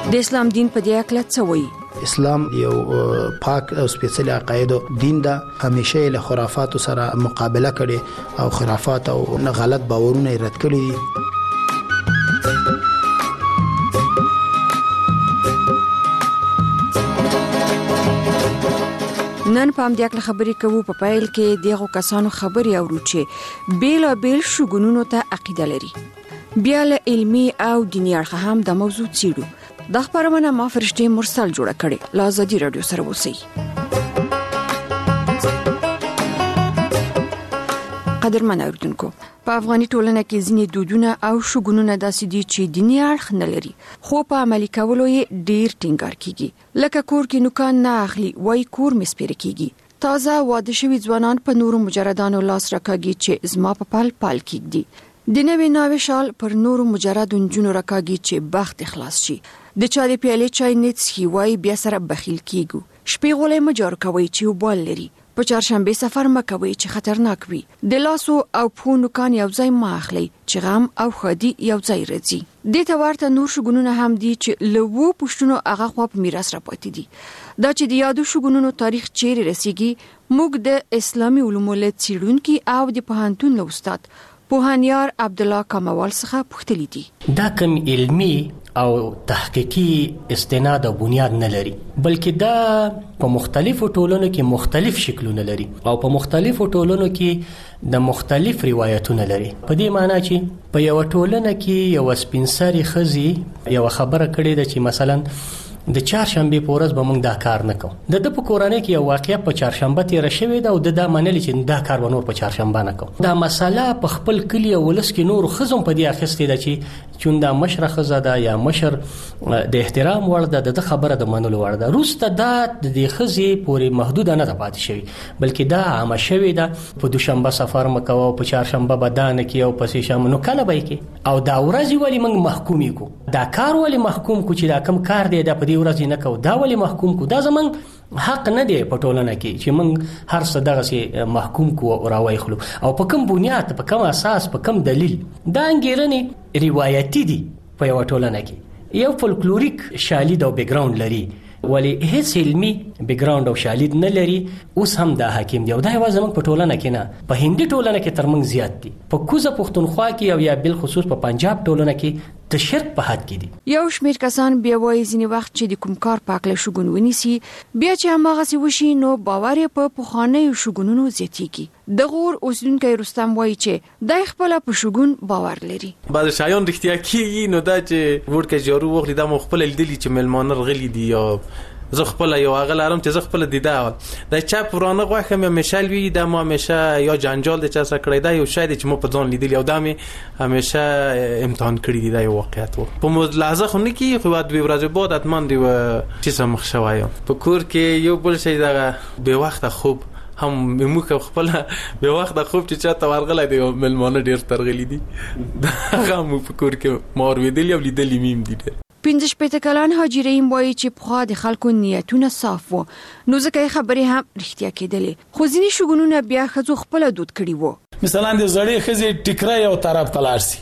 د اسلام دین په دې اړه څه وایي؟ اسلام یو پاک او سپیڅلی عقاید دین ده. همیشه له خرافاتو سره مقابله کړي او خرافات او غلط باورونه رد کړي دي. نن په همدې اړه خبرې کوو. په پیل کې دغه کسانو خبرې اورو چې بیل شګونونو ته عقیده لري. بیا له علمي او دیني اړخه هم د موضوع څیړو. د خبرونه ما فرشتي مرسل جوړه کړې. لا ازادي رادیو سره اوسئ. قدرمن اوریدونکو، په افغاني ټولنه کې ځینې دودونه او شګونونه داسې دي چې دیني اړخ نه لري، خو په عملي کولو یې ډیر ټینګار کیږي. لکه کور کې نوکان نه اخلي، وای کور مسپیر کیږي. تازه واده شوي ځوانان په نورو مجردانو لاس راکاږي چې زما په پال کیږي. د نوې شال پر نورو مجرد نجونو راکاږي چې بخت اخلاص شي. د چا د پیالې چای نڅخي وای بیا سره بخیل کیږي. شپې غولې مجار کوي چې وبال لري. په چهارشنبه سفر مکوي چې خطرناک وي. د لاسو او پونو کان یو ځای ماخلي چې غم او خادي یو ځای راځي. د تورته نور شګونونه هم دي چې لوو پښتونو هغه خو په میراث را پاتې دي. دا چې د یادو شګونونو تاریخ چیرې رسیږي، موږ د اسلامي علومو له څیړونکو او د پوهنتون له استاد پوهانیار عبدالله کموال څخه پوښتنه دي. دا کوم علمي او تحقیقي استناد او بنیاد نه لري، بلکې دا په مختلفو ټولنو کې مختلف شکلونه لري او په مختلفو ټولنو کې د مختلف روایتونه لري. په دې معنی چې په یو ټولنه کې یو سپینسري خزي یو خبره کړې ده چې مثلا د چهارشنبه په ورځ به موږ دا کار نه کوو. د په کورانه کې یو واقعیا په چهارشنبه تیر شوې ده او د منل چې دا کار ونور په چهارشنبه نه کوو. دا مسله په خپل کلی او ولس کې نور خزم په دې اخستې ده چې چون دا مشر خزه ده یا مشر د احترام وړ ده، د خبره د منلو وړ ده. روسته دا د خزي پورې محدود نه ده پاتې شوی، بلکې دا عامه شوی ده. په دوشنبه سفر مکو او په چهارشنبه بدانه کې او په سهشنبه نو کله به کې او دا ورځ ولی موږ محکوم کو. دا کار ولی محکوم کو چې دا کم کار دی د په ورځ نه کو، دا ولی محکوم کو. دا زمون حق نه دی په ټولنه کې چې موږ هر څه دغه سي محکوم کو او راوي خلو او په کوم بنیاد، په کوم اساس، په کوم دلیل. دا انګیرنې روایتي دي په یو ټولنه کې. یو فولکلوریک شالید او بیک گراوند لري، ولی هیڅ علمي بیک گراوند او شالید نه لري. اوس هم دا حاکم دی او دا یوازې موږ په ټولنه کې نه، په هندي ټولنه کې ترمنځ زیات دي. په کوزه پښتونخوا کې او یا بل خصوص په پنجاب ټولنه کې د شرک په حد کې دي. یو شمیر کسان بیا وایي ځینې وخت چې د کوم کار پاکله شګون ونیسي، بیا چې هماغه سی وشي نو باور په پخوانیو شګونونو زیاتیږي. د غور اوسیدونکو رستم وایي چې د خپل په شګون باور لري. بعض شایان رښتیا کیږي، نو دا چې ورکه جارو وخلی دا خپل لیدلی چې ملمانه غلي دي یا زه خپل یو هغه لرم چې زه خپل دیده دا چا پرانه غوښه مې همیشه وی دا ما همیشه یا جنجال د چا سره کړی دا یو شاید چې مو په ځان لیدلی او دا مې همیشه امتحان کړی دی دا یو واقعیت وو. په ملاحظه خو نه کی خو دوی ورځې بعد اتمن دی چې سم مخ شوی په کور کې یو بل شي دا به وخت خوب هم موږ خپل به وخت خوب چې چاته ورغلی دی ملمانه ډیر ترغلی دي هغه مو په کور کې مار ویدلی او لیدلی میم دي. 15 کلن حاجی رحیم وایي چې په خوا د خلکو نیتونه صاف وو، نو ځکه خبرې هم رښتیا کېدلې. خو ځینې شګونونه بیا خزو خپل دود کړی وو. مثلا د زړې خزي ټیکرای یو طرف تلارسي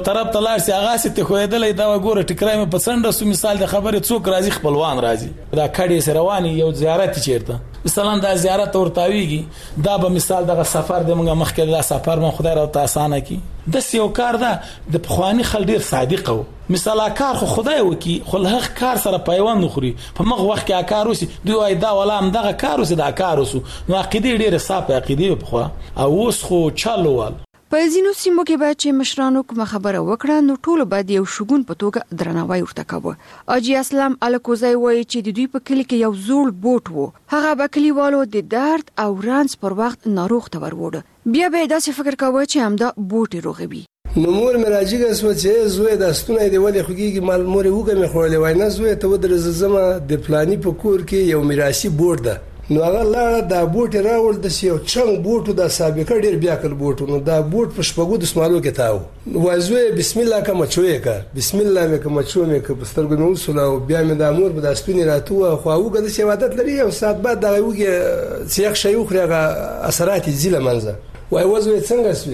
هغه سي ته خویدلې دا وګوره ټیکرای مې پسند سو. مثال د خبرې څوک راځي خپلوان راځي دا کډي سرواني یو زیارت چیرته مثلا دا زیارت ورتاویږي دا به مثال دغه سفر د موږ مخکې دا سفر مون خدای راو تاسانه کی د سیو کار دا د پخوانی خل ډیر صادق وو. مثلا کار خو خدای وکي خو له کار سره پیوند نخوري په مغه وخت کې کار وسی دوی وای دا ولا هم دغه کار وسی دا کار وسو نو عقیده ډیره صاف عقیده په خو او اوس خو چالووال. په ځینو سیمو کې باید چې مشرانو کوم خبره وکړه نو ټول باید یو شګون په توګه درناوی ورته کوي. اجي اسلام الکوزای وایي چې د دوی په کلی کې یو زوړ بوټ وو، هغه به کلیوالو د درد او رانس پر وخت ناروغ ته وروړ. بیا به داسې فکر کاوه چې همدا بوټ روغوي. نو مور مراجعه سو چې زوی د استونه دی ولې خوږي مال مور وګه مې خورلې وای نه زوی ته ودر زما د پلاني په کور کې یو میراثي بوټ ده. نو هغه لاړه دا بوټ راول د سیو چنګ بوټو د سابقه ډیر بیا کل بوټو نو دا بوټ په شپږو د سمالو کې تاو وازوی بسم الله کوم چوي کا بسم الله مې کوم چوي مې کو بسترګو مې وسوله بیا مې د امور په داستونی راتو خو هغه د شهادت لري او سات بعد دا وګه سیخ شي خو هغه اثرات زیله منځه وای وازوی څنګه سوی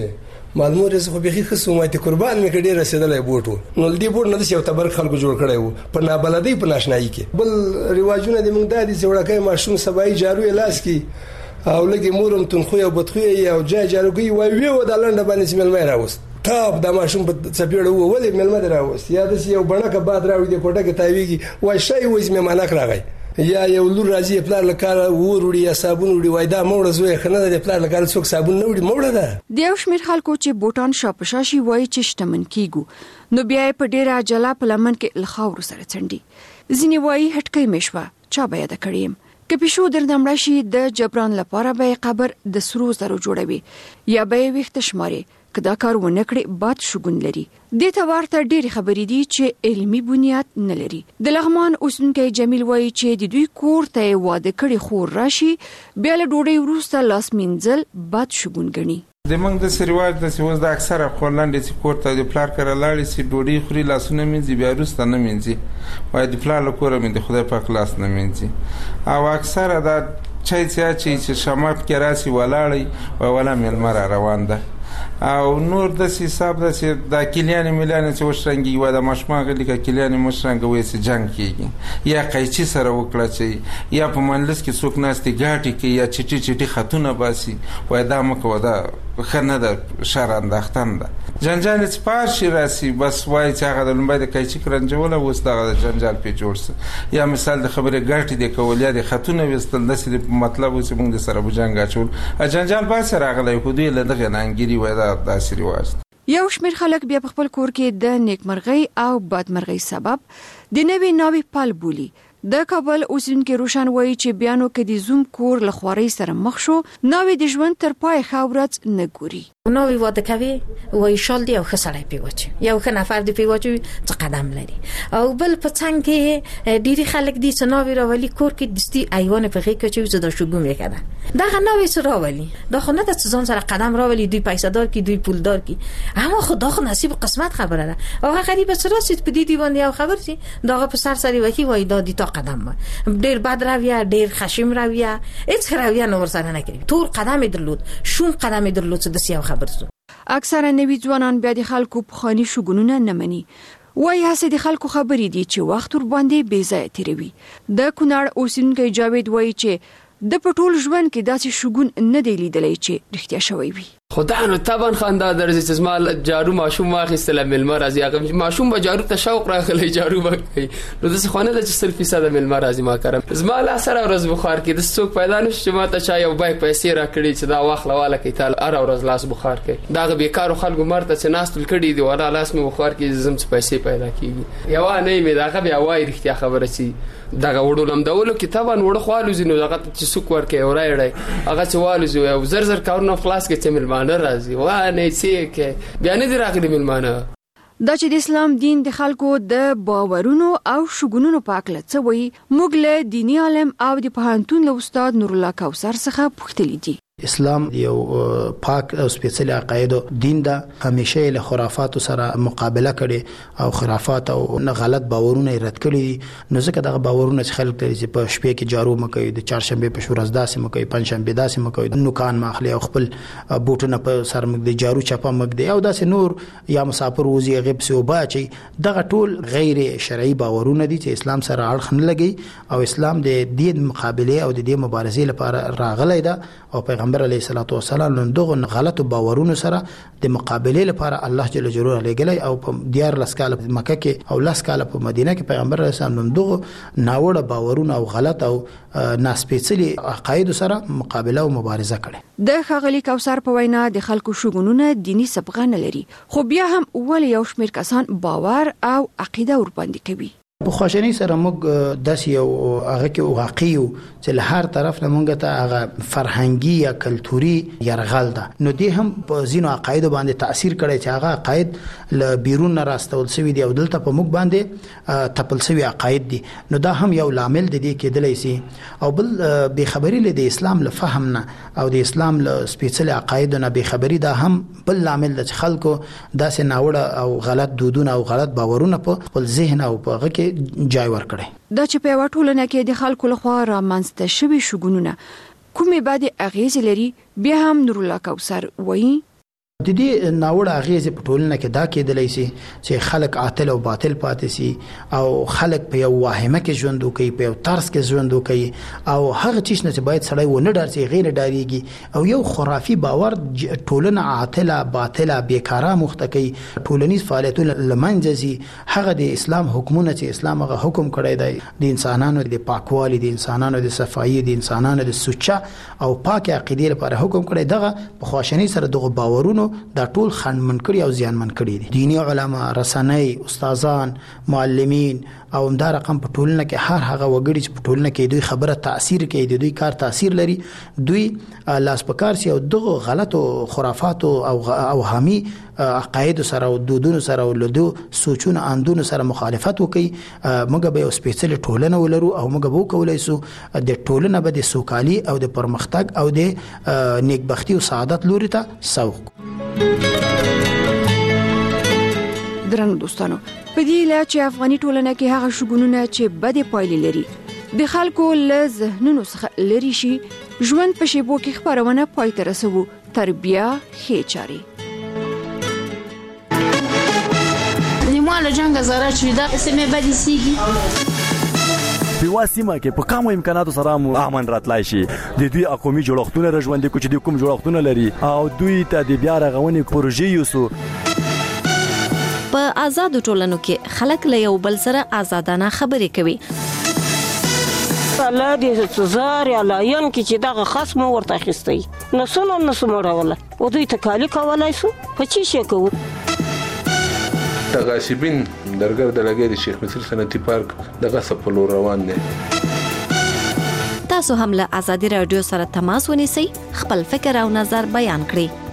مالمور زه خو بيخي خصومات قربان مې کډې رسیدلې بوټو نو دې بوټ نه د یو تبر خلکو جوړ کړی وو په نابلدۍ په ناشنایي کې بل رواجونه د موږ د دې وړکې ماشوم سبای جارو لاس کې او لګي مورم تنخو او بدخو او جای جارو کوي وای و د لنډ باندې سیمل مې راوست تاب د ماشوم په څپېړه وو ولې مل مې راوست یا د یو بڼکه باد راوړي د کوټه کې تاویږي وای شای وې مې مانک راغی یا یو لور راځي پلار لکاره وروړي یا صابون وړي وای دا موړه زوی خنه د پلار لکاره څوک صابون نه وړي موړه ده د یو شمېر خلکو چې بوټان شاپشاشي وای چې شتمن کیګو نو بیا په ډیره جلا په لمن کې الخاور سره څنډي ځینی وای هټکې مشوه چا بیا د کړیم که پښو درنمړ شي د جبران لپاره به قبر د سرو زرو جوړوي یا به وخت شماري کدا کار ونه کړي باد شګون لري د ته ورته ډېری خبرې دي چې علمي بنیاد نه لري د لغمان اوسنکي جمیل وایي چې د دوی کور ته واده کړي خور راشي بیا له ډوډۍ وروسته لاس مینځل باد شګون غني د موږ د سریواج د سیوز د اکثره خورلاندې چې کور ته د پلار کړه لاړې سي ډوډۍ خوري لاسونه مینځي بیا وروسته نه مینځي وای د پلار له کوره مې د خدای پاک لاس نه مینځي او اکثره دا چای چې شمات کې راسي ولاړی ولا ملمر روان ده او نور د حساب د کلیان مليان چې وشرنګي و د مشما غلي ک کلیان مشرنګ وې سي جنگ کیږي یا قایچی سره وکړه چې یا په منلس کې څوک ناستي ګاټي کې یا چټي خاتونه باسي وای دا مکو دا خنه د شر اندختن ده جنجال سپار شي راسي بس وای چې هغه د لمبای د قایچی کرنجوله وس دا جنجال په جوړس یا مثال د خبره ګاټي د کولیا د خاتونه وستل د سې مطلب چې موږ د سره بجنګ اچول جنجال با سره راغلی خو دوی له دغه نانګيري وای دا داسې رواج یو شمېر خلک بیا په خپل کور کې د نیکمرغۍ او بدمرغۍ سبب د نوې پال بولی د کابل اوسنکي روشن وایي چې بیانو کې د زوم کور له خوارۍ سره مخ شو نوې د ژوند تر پای خاورت نه ګوري نوې واده کوي وای شال دی او خسړای پیوچ یو خنافر دی پیوچ څه قدم لري او بل په څنګه کې ډيري خلک دي چې نوې راولي کور کې دستي ایوان په غي کې چې زده شګوم وکړه دا نوې سره راولي دا خو نه د ځان سره قدم راولي دوی پیسادار کی دوی پولدار کی اما خدا خو نصیب قسمت خبره ده او هغه غریب سره چې په دې دیوان یو خبر شي دا په سر سری وکی وای دا دي تا قدم ډیر بد راویا ډیر خشم راویا هیڅ راویا نور سره نه کوي تور قدم درلود شوم قدم درلود څه د سیاو خبر سو اکثره نوی ځوانان بیا د خلکو په خاني شګونونه نه مني وای هڅه د خلکو خبرې دي چې وخت ور باندې بې ځای تیروي د کونړ اوسنکي جاوید وای چې د پټول ژوند کې داسې شګون نه دی لیدلای چې رښتیا شوی وي خدا نو طبعا خندا درځي چې زما جارو ماشوم واخیستله ملمر راځي هغه ماشوم به جارو ته شوق راغلی جارو وکړي نو د خانه د 100% ملمر راځي ما کارم زما لا سره ورځ بخار کې د څوک پیدا نشي چې ما ته چا یو بای پیسې را کړی چې دا واخله والا کې تعالی ار ورځ لاس بخار کوي دا بیکارو خلکو مرته چې ناستل کړي دی ولا لاس مې بخار کې زم څه پیسې پیدا کیږي یو نه مې دا بیا وای رښتیا خبره سي دغه وړولم دولو کتابان وړ خوالو زینو دغه چې څوک ورکه اورایړي هغه چې والو زو زر کارونه خلاص کې چې ملمانه راځي وانه چې کې بیا نه راغلي ملمانه دا چې د اسلام دین د خلکو د باورونو او شګونونو په اړه څه وایي موږ له دینی عالم او د پوهنتون له استاد نور الله کوثر څخه پوښتنه دي اسلام یو پاک او سپیڅلی عقاید دین ده همیشه له خرافات سره مقابله کړي او خرافات او غلط باورونه رد کړي نو ځکه دغه باورونه چې خلک لري په شپې کې جارو مکوي د چهارشنبه په شورز داسې مکوي پنځشنبه داسې مکوي نو کان ماخلي او خپل بوټونه په سر مګ د جارو چپا مګ دی او داسې نور یا مسافر وزي غیب سه وباچي دغه ټول غیر شرعي باورونه دي چې اسلام سره اړخ نه لګي او اسلام د دین مقابله او د دې مبارزې لپاره راغلی ده او پیغمبر علیه الصلاۃ والسلام دغه غلط باورونو سره د مقابله لپاره الله جل جلاله لګلی او په دیار لسکاله مکه کې او لسکاله په مدینه کې پیغمبر علیه السلام دغه ناوړه باورونه او غلط او ناسپېڅلي عقاید سره مقابله او مبارزه کړي د خغلی کوثر په وینا د خلکو شګونونه دینی سبقه نه لري خو بیا هم ول یو شمېر کسان باور او عقیده ور باندې کوي په خوشنۍ سره موږ داسې یو هغه کې واقعي چې له هر طرف نه موږ ته هغه فرهنګي یا کلتوري يرغل ده نو دې هم په زینو عقاید باندې تاثیر کړی چې هغه عقاید له بیرون نه راستول شوی دی او دلته په موږ باندې تپل شوی عقاید دي نو دا هم یو لامل دی کېدلی سي او بل به خبري له اسلام له فهم نه او د اسلام له سپیڅلي عقاید نه به خبري دا هم بل لامل د خلکو داسې ناوړه او غلط دودونه او غلط باورونه په خپل ذهن او په هغه کې جای ورکړي دا چې په وټولنه کې د خلکو لخوا رامنځته شوي شګونونه کومې بعد اغیز لري بیا هم نور الله کوثر وایي د دې ناوړه اغیزې په ټولنه کې دا کېدلی شي چې خلک عاطل او باطل پاتې شي او خلک په یو واهمه کې ژوند وکړي، په یو طرز کې ژوند وکړي او هغه چیز نه چې باید سړی ونه ډار شي غیر ډاریږي او یو خرافي باور ټولنه عاطله باطله بیکاره مخته کوي، ټولنیز فعالیتونه لمنځه ځي. هغه د اسلام حکمونه چې اسلام هغه حکم کړی دی د انسانانو د پاکوالي، د انسانانو د صفایي، د انسانانو د سوچه او پاک عقیدې لپاره حکم کړی، دغه په خواشنۍ سره دغه باورونو دا ټول خنډمن کړي او زیانمن کړي دي. دینی علما، رسنۍ، استادان، معلمین او همدا رقم په ټولنه کې هر هغه وګړي چې په ټولنه کې دوی خبره تاثیر کوي، د دوی کار تاثیر لري، دوی لاس پکار سي او دغه غلطو خرافاتو او حامي عقاید سره او دودونو سره او لدو سوچونه اندونو سره مخالفت وکي. موږ به سپیشل ټولنه ولرو او موږ به کولای سو د ټولنه به د سوکالي او د پرمختګ او د نیکبختي او سعادت لوري ته سوق. درنو دوستانو، په دې لا چې افغاني ټولنه کې هغه شګونونه چې بده پایلې لري د خلکو له ذهنونو څخه لري شي، ژوند په شیبو کې خبرونه پای ته رسوو. تربیه ښې چاري لیمواله جنګ زاره چې دا سمې بدې سیږي په واسمه کې په کومو امکاناتو سره مو امن راتلای شي. د دوی اقومي جوړښتونه رژوندې کو چې د کوم جوړښتونه لري او دوی ته د بیا رغونې پروژې یوسو. په آزادو ټولنو کې خلک له یو بل سره آزادانه خبرې کوي. الله دې سزار یا لاین کې چې دغه خصم ورته اخیستی نسو مړوله او دوی تکالی کولای سو په چی شي کوو. تغاشبین درګر د لګې د شیخ مصر صنعتي پارک دغه سپلو روان دي. تاسو هم له آزادي رادیو سره تماس ونیسئ، خپل فکر او نظر بیان کړئ.